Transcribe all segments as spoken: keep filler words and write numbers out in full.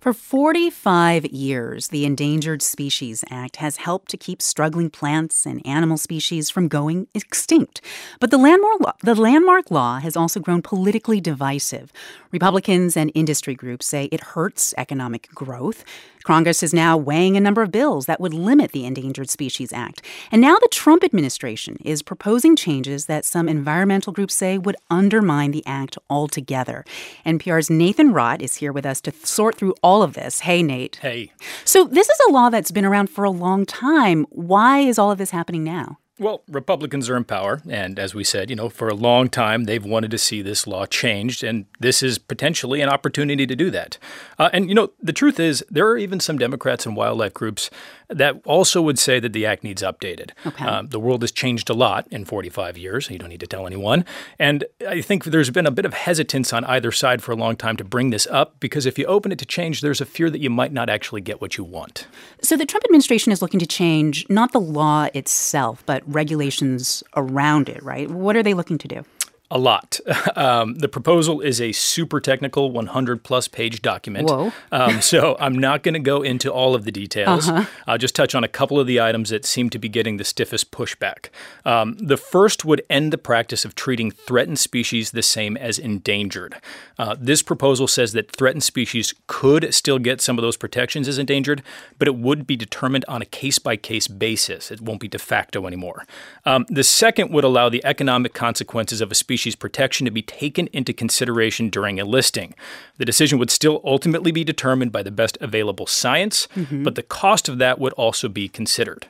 For forty-five years, the Endangered Species Act has helped to keep struggling plants and animal species from going extinct. But the landmark law, the landmark law has also grown politically divisive. Republicans and industry groups say it hurts economic growth. Congress is now weighing a number of bills that would limit the Endangered Species Act. And now the Trump administration is proposing changes that some environmental groups say would undermine the act altogether. N P R's Nathan Rott is here with us to sort through all of this. Hey, Nate. Hey. So this is a law that's been around for a long time. Why is all of this happening now? Well, Republicans are in power, and as we said, you know, for a long time, they've wanted to see this law changed, and this is potentially an opportunity to do that. Uh, and, you know, the truth is, there are even some Democrats and wildlife groups that also would say that the act needs updated. Okay. Uh, the world has changed a lot in forty-five years. You don't need to tell anyone. And I think there's been a bit of hesitance on either side for a long time to bring this up, because if you open it to change, there's a fear that you might not actually get what you want. So the Trump administration is looking to change not the law itself, but regulations around it, right? What are they looking to do? A lot. Um, the proposal is a super technical one hundred plus page document. Whoa. um, so I'm not going to go into all of the details. Uh-huh. I'll just touch on a couple of the items that seem to be getting the stiffest pushback. Um, the first would end the practice of treating threatened species the same as endangered. Uh, this proposal says that threatened species could still get some of those protections as endangered, but it would be determined on a case-by-case basis. It won't be de facto anymore. Um, the second would allow the economic consequences of a species protection to be taken into consideration during a listing. The decision would still ultimately be determined by the best available science, mm-hmm. but the cost of that would also be considered.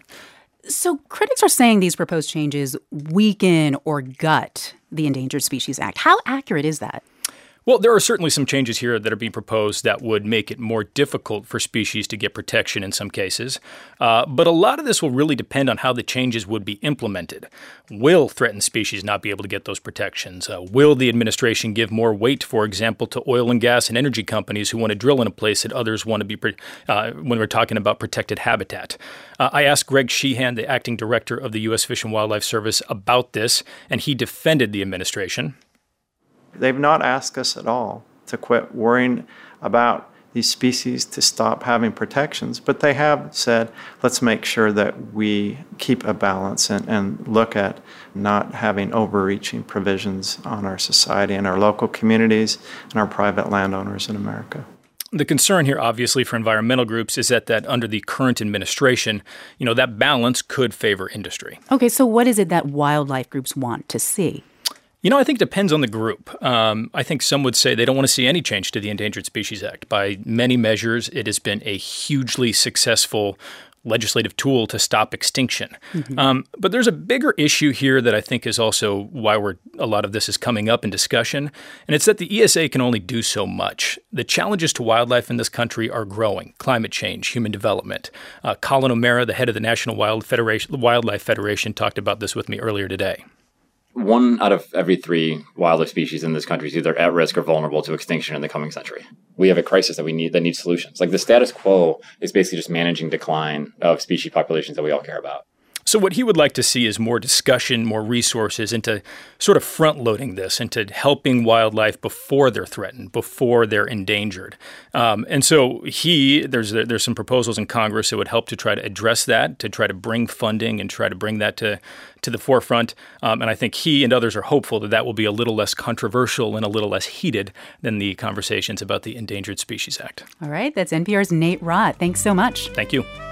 So critics are saying these proposed changes weaken or gut the Endangered Species Act. How accurate is that? Well, there are certainly some changes here that are being proposed that would make it more difficult for species to get protection in some cases. Uh, but a lot of this will really depend on how the changes would be implemented. Will threatened species not be able to get those protections? Uh, will the administration give more weight, for example, to oil and gas and energy companies who want to drill in a place that others want to be uh, when we're talking about protected habitat? Uh, I asked Greg Sheehan, the acting director of the U S Fish and Wildlife Service, about this, and he defended the administration. They've not asked us at all to quit worrying about these species, to stop having protections, but they have said, let's make sure that we keep a balance and, and look at not having overreaching provisions on our society and our local communities and our private landowners in America. The concern here, obviously, for environmental groups is that, that under the current administration, you know, that balance could favor industry. Okay, so what is it that wildlife groups want to see? You know, I think it depends on the group. Um, I think some would say they don't want to see any change to the Endangered Species Act. By many measures, it has been a hugely successful legislative tool to stop extinction. Mm-hmm. Um, but there's a bigger issue here that I think is also why we're a lot of this is coming up in discussion, and it's that the E S A can only do so much. The challenges to wildlife in this country are growing: climate change, human development. Uh, Colin O'Mara, the head of the National Wild Federation, Wildlife Federation, talked about this with me earlier today. One out of every three wildlife species in this country is either at risk or vulnerable to extinction in the coming century. We have a crisis that we need that needs solutions. Like the status quo is basically just managing decline of species populations that we all care about. So what he would like to see is more discussion, more resources into sort of front-loading this, into helping wildlife before they're threatened, before they're endangered. Um, and so he, there's there's some proposals in Congress that would help to try to address that, to try to bring funding and try to bring that to, to the forefront. Um, and I think he and others are hopeful that that will be a little less controversial and a little less heated than the conversations about the Endangered Species Act. All right, that's N P R's Nate Rott. Thanks so much. Thank you.